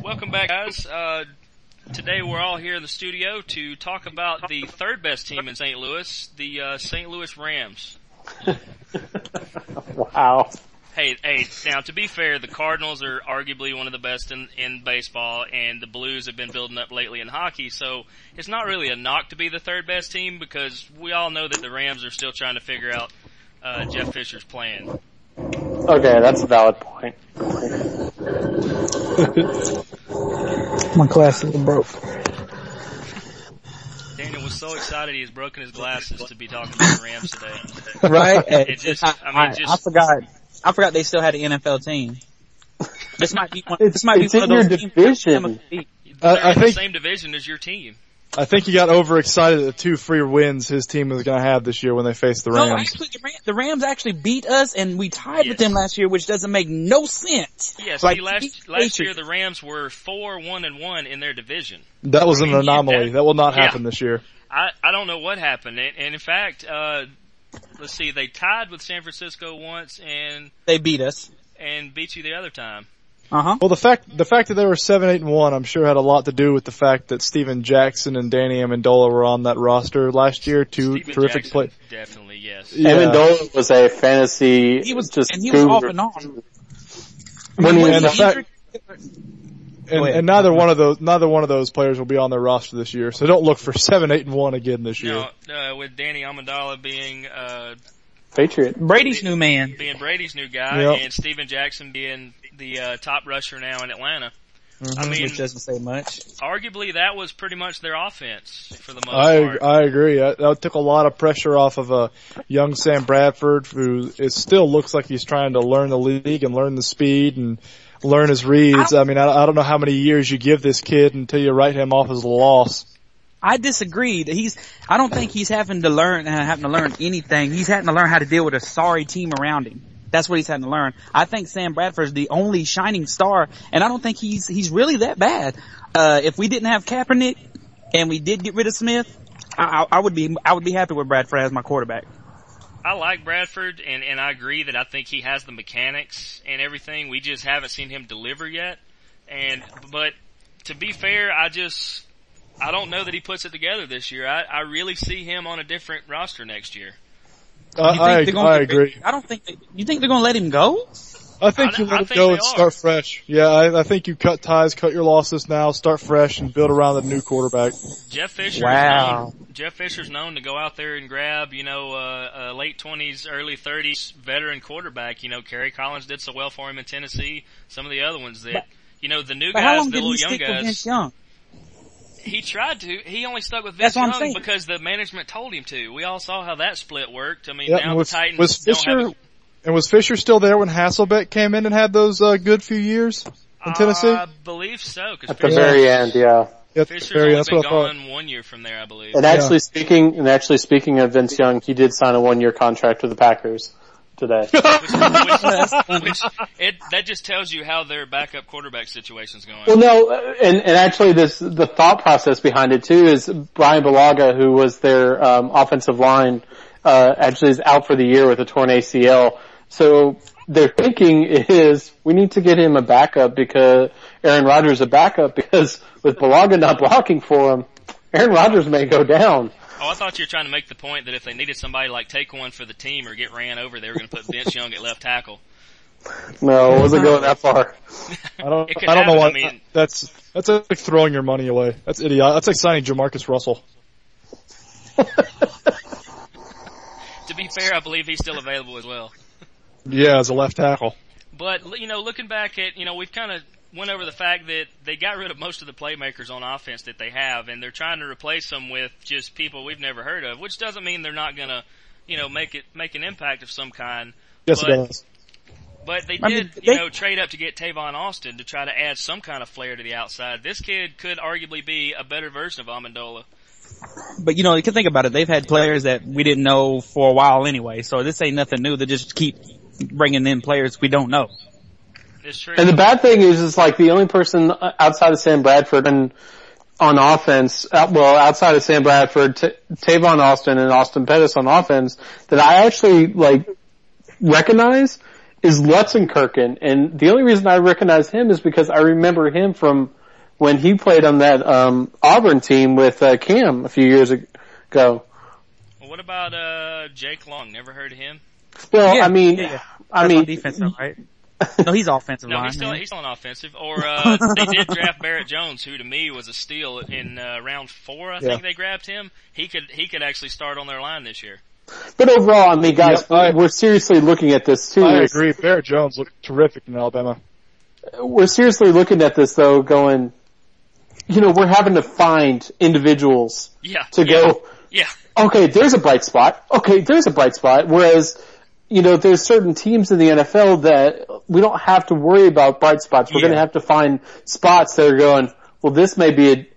Welcome back, guys. Today we're all here in the studio to talk about the third best team in St. Louis, the St. Louis Rams. Wow. Hey, now to be fair, the Cardinals are arguably one of the best in baseball, and the Blues have been building up lately in hockey, so it's not really a knock to be the third best team because we all know that the Rams are still trying to figure out Jeff Fisher's plan. Okay, that's a valid point. My glasses are broke. Daniel was so excited he has broken his glasses to be talking about the Rams today. Right? It just, I forgot they still had an NFL team. This might be one. It's one in of your those teams. division. They're I in the think same division as your team. I think he got overexcited at the 2 free wins his team was going to have this year when they faced the Rams. No, actually, the Rams actually beat us, and we tied with them last year, which doesn't make no sense. Yes, Like, last year the Rams were 4-1-1 in their division. That was an anomaly. That will not happen this year. I don't know what happened, and in fact, let's see, they tied with San Francisco once, and They beat us. and beat you the other time. Uh-huh. Well, the fact that they were 7-8-1, I'm sure had a lot to do with the fact that Steven Jackson and Danny Amendola were on that roster last year. Two Steven terrific Jackson, players. definitely, yes. Yeah. Amendola was a fantasy. He was just off and on. When he And the was fact, and neither one of those players will be on their roster this year. So don't look for 7-8-1 again this year. No, with Danny Amendola being Patriot. Brady's new man. being Brady's new guy, Yep. and Steven Jackson being the top rusher now in Atlanta. Mm-hmm, I mean, which doesn't say much. arguably that was pretty much their offense for the most part. I agree. That took a lot of pressure off of a young Sam Bradford, who still looks like he's trying to learn the league and learn the speed and learn his reads. I mean, I don't know how many years you give this kid until you write him off as a loss. I disagree. I don't think he's having to learn anything. He's having to learn how to deal with a sorry team around him. That's what he's having to learn. I think Sam Bradford's the only shining star, and I don't think he's really that bad. If we didn't have Kaepernick and we did get rid of Smith, I would be happy with Bradford as my quarterback. I like Bradford, and I agree that I think he has the mechanics and everything. We just haven't seen him deliver yet. But to be fair, I don't know that he puts it together this year. I really see him on a different roster next year. I agree. I don't think you think they're going to let him go? I think you let him go and start fresh. Yeah, I think you cut ties, cut your losses now, start fresh, and build around the new quarterback. Jeff Fisher. Wow. Jeff Fisher's known to go out there and grab, a late 20s, early 30s veteran quarterback. Kerry Collins did so well for him in Tennessee. Some of the other ones that, the new But how guys, long the did little he young stick with guys. Vince Young? He tried to. He only stuck with That's Vince what I'm Young saying. because the management told him to. We all saw how that split worked. I mean, Yeah, now the Titans was don't Fisher have and was Fisher still there when Hasselbeck came in and had those good few years in Tennessee? I believe so. Cause At the very end, yeah. At the Fisher's very only end, that's been what I thought. gone 1 year from there, I believe. And actually speaking of Vince Young, he did sign a 1-year contract with the Packers today. That just tells you how their backup quarterback situation's going. Well, no, and actually the thought process behind it too is Brian Bulaga, who was their offensive line, actually is out for the year with a torn ACL. So their thinking is we need to get him a backup because Aaron Rodgers a backup because with Bulaga not blocking for him, Aaron Rodgers may go down. Oh, I thought you were trying to make the point that if they needed somebody like take one for the team or get ran over, they were going to put Vince Young at left tackle. No, it wasn't going that far. I don't It could know happen. why. I mean, That's like throwing your money away. That's idiotic. That's like signing Jamarcus Russell. to be fair, I believe he's still available as well. Yeah, as a left tackle. But, looking back at, we've kind of went over the fact that they got rid of most of the playmakers on offense that they have, and they're trying to replace them with just people we've never heard of, which doesn't mean they're not going to, make an impact of some kind. Yes, it does. But they trade up to get Tavon Austin to try to add some kind of flair to the outside. This kid could arguably be a better version of Amendola. But you can think about it. They've had players that we didn't know for a while anyway, so this ain't nothing new. They just keep bringing in players we don't know. It's true. And the bad thing is like the only person outside of Sam Bradford and on offense, outside of Sam Bradford, Tavon Austin and Austin Pettis on offense that I actually recognize is Lutzenkirchen. And the only reason I recognize him is because I remember him from when he played on that Auburn team with Cam a few years ago. Well, what about Jake Long? Never heard of him? Well, Yeah, I mean, yeah. I mean, defensive, right? No, he's offensive No, line. he's still an offensive. Or they did draft Barrett Jones, who to me was a steal in round 4. I think they grabbed him. He could actually start on their line this year. but overall, I mean, guys, we're seriously looking at this too. I agree. Barrett Jones looked terrific in Alabama. We're seriously looking at this though, going, we're having to find individuals go, okay, there's a bright spot. Okay, there's a bright spot. Whereas, there's certain teams in the NFL that we don't have to worry about bright spots. We're going to have to find spots that are going, well, this may be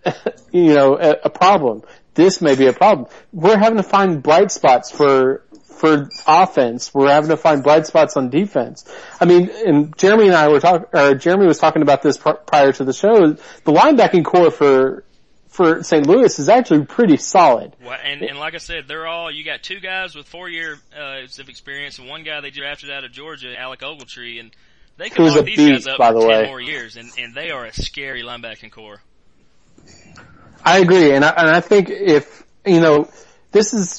a problem. This may be a problem. We're having to find bright spots for offense. We're having to find bright spots on defense. I mean, and Jeremy was talking about this prior to the show. The linebacking core for St. Louis is actually pretty solid. Well, and like I said, you got 2 guys with 4 years of experience and 1 guy they drafted out of Georgia, Alec Ogletree, and they could lock these guys up for 10 more years, and they are a scary linebacking core. I agree, and I think if, this is,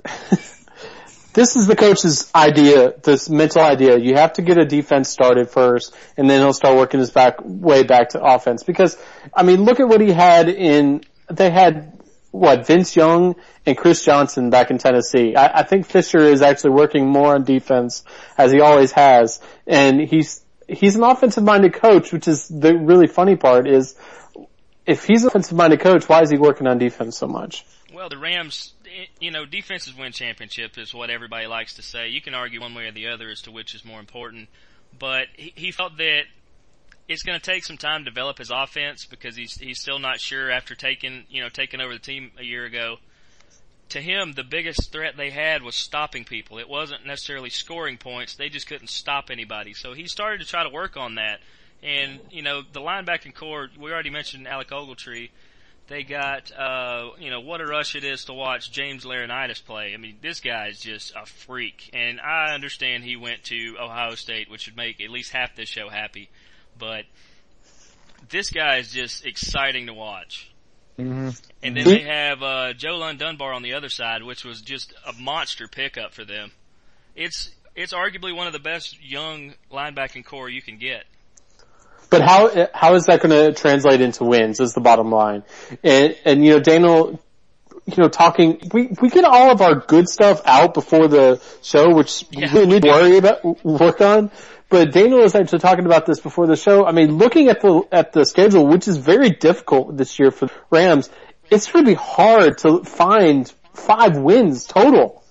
this is the coach's idea, this mental idea. You have to get a defense started first, and then he'll start working his way back to offense. Because, I mean, look at what he had they had, Vince Young and Chris Johnson back in Tennessee. I think Fisher is actually working more on defense, as he always has. And he's an offensive-minded coach, which is the really funny part is, if he's an offensive-minded coach, why is he working on defense so much? Well, the Rams, defenses win championships is what everybody likes to say. You can argue one way or the other as to which is more important. But he felt that it's going to take some time to develop his offense because he's still not sure after taking over the team a year ago. To him, the biggest threat they had was stopping people. It wasn't necessarily scoring points. They just couldn't stop anybody. So he started to try to work on that. And, the linebacking core, we already mentioned Alec Ogletree. They got, what a rush it is to watch James Laurinaitis play. I mean, this guy is just a freak. And I understand he went to Ohio State, which would make at least half this show happy. But this guy is just exciting to watch. Mm-hmm. And then they have Joe Lund Dunbar on the other side, which was just a monster pickup for them. It's arguably one of the best young linebacking core you can get. But how is that going to translate into wins is the bottom line. And Daniel, talking, we get all of our good stuff out before the show, which we need to work on. But Daniel was actually talking about this before the show. I mean, looking at the schedule, which is very difficult this year for the Rams, it's going to be hard to find 5 wins total.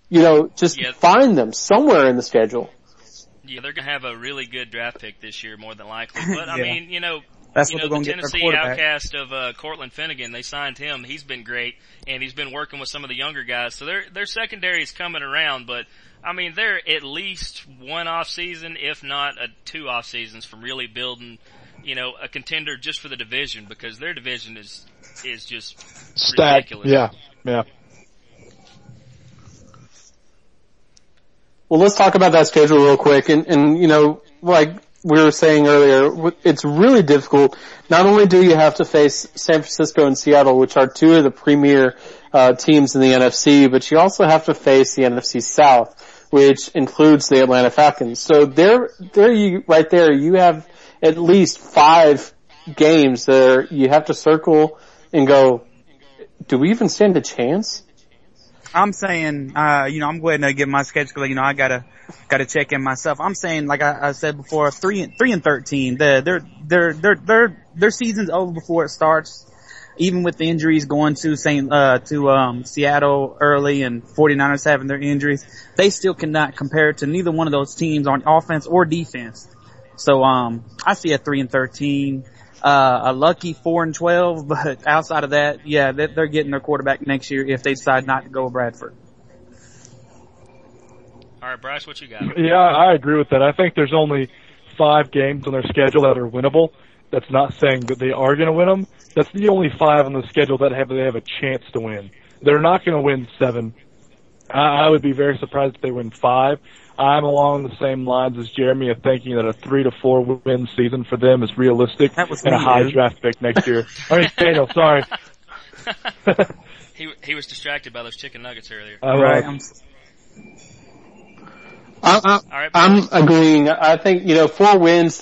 Find them somewhere in the schedule. Yeah, they're going to have a really good draft pick this year, more than likely. But, I mean, that's the Tennessee outcast of Cortland Finnegan, they signed him. He's been great, and he's been working with some of the younger guys. So their secondary is coming around, but, I mean, they're at least 1 off season, if not 2 off seasons from really building, a contender just for the division, because their division is just ridiculous. Yeah. Well, let's talk about that schedule real quick. And like we were saying earlier, it's really difficult. Not only do you have to face San Francisco and Seattle, which are 2 of the premier teams in the NFC, but you also have to face the NFC South, which includes the Atlanta Falcons. So you have at least 5 games that you have to circle and go, do we even stand a chance? I'm saying, I'm going to give my schedule. I gotta check in myself. I'm saying, like I said before, 3-13. Their season's over before it starts. Even with the injuries going to Seattle early and 49ers having their injuries, they still cannot compare to neither one of those teams on offense or defense. So, I see a 3-13. A lucky 4-12, but outside of that, they're getting their quarterback next year if they decide not to go with Bradford. All right, Bryce, what you got? Yeah, I agree with that. I think there's only 5 games on their schedule that are winnable. That's not saying that they are going to win them. That's the only 5 on the schedule that they have a chance to win. They're not going to win 7. I would be very surprised if they win 5. I'm along the same lines as Jeremy of thinking that a 3 to 4 win season for them is realistic That was and a me, high dude. draft pick next year. I mean, Daniel, sorry. He was distracted by those chicken nuggets earlier. Right. All right, I'm agreeing. I think, 4 wins,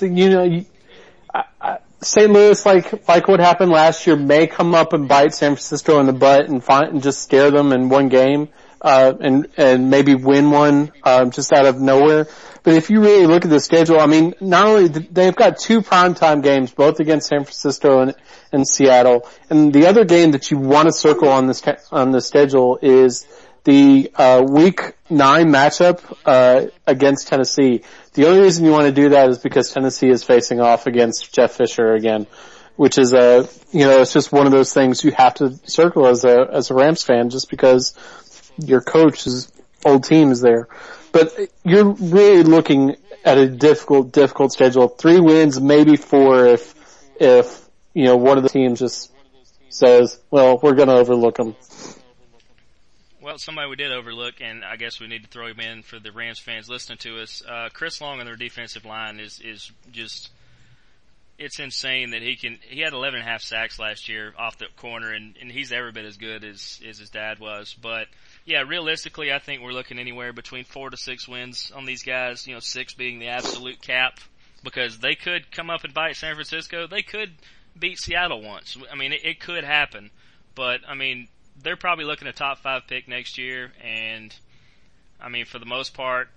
St. Louis, like what happened last year, may come up and bite San Francisco in the butt and just scare them in one game, and maybe win one, just out of nowhere. But if you really look at the schedule, I mean, not only, they've got 2 primetime games, both against San Francisco and Seattle. And the other game that you want to circle on the schedule is the, week 9 matchup, against Tennessee. The only reason you want to do that is because Tennessee is facing off against Jeff Fisher again, which is it's just one of those things you have to circle as a Rams fan, just because your coach's old team is there. But you're really looking at a difficult schedule. 3 wins, maybe 4 if one of the teams just says, well, we're going to overlook them. Well, somebody we did overlook, and I guess we need to throw him in for the Rams fans listening to us. Chris Long on their defensive line is just, it's insane that he had 11.5 sacks last year off the corner, and he's every bit as good as his dad was. But yeah, realistically, I think we're looking anywhere between 4 to 6 wins on these guys, 6 being the absolute cap, because they could come up and bite San Francisco. They could beat Seattle once. I mean, it could happen, but I mean, they're probably looking at a top 5 pick next year, and I mean, for the most part,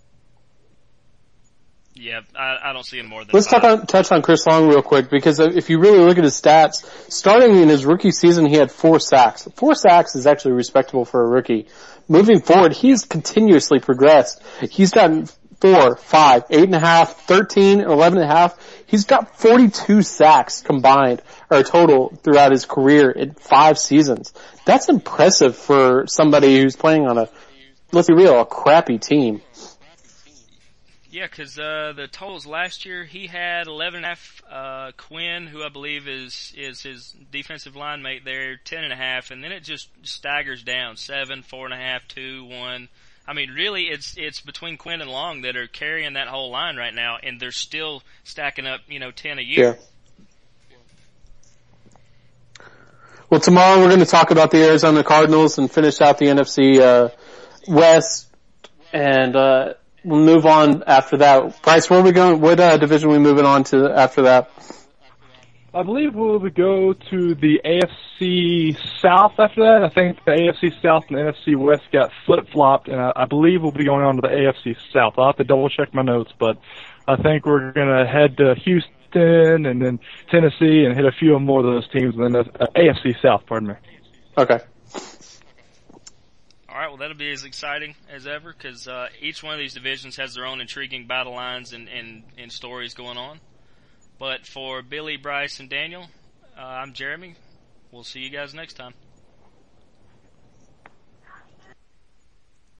yeah, I don't see him more than Let's 5. touch on Chris Long real quick, because if you really look at his stats, starting in his rookie season, he had 4 sacks. 4 sacks is actually respectable for a rookie. Moving forward, he's continuously progressed. He's gotten 4, 5, 8.5, 13, 11.5. He's got 42 sacks combined, or total, throughout his career in 5 seasons. That's impressive for somebody who's playing on let's be real, a crappy team. Yeah, because the totals last year, he had 11.5. Quinn, who I believe is his defensive line mate there, 10.5, and then it just staggers down 7, 4.5, 2, 1. I mean, really, it's between Quinn and Long that are carrying that whole line right now, and they're still stacking up, 10 a year. Yeah. Well, tomorrow we're going to talk about the Arizona Cardinals and finish out the NFC West, and we'll move on after that. Bryce, where are we going? What division are we moving on to after that? I believe we'll go to the AFC South after that. I think the AFC South and the NFC West got flip-flopped, and I believe we'll be going on to the AFC South. I'll have to double-check my notes, but I think we're going to head to Houston and then Tennessee and hit a few more of those teams, and then the AFC South, pardon me. Okay. All right, well, that'll be as exciting as ever, because each one of these divisions has their own intriguing battle lines and stories going on. But for Billy, Bryce, and Daniel, I'm Jeremy. We'll see you guys next time.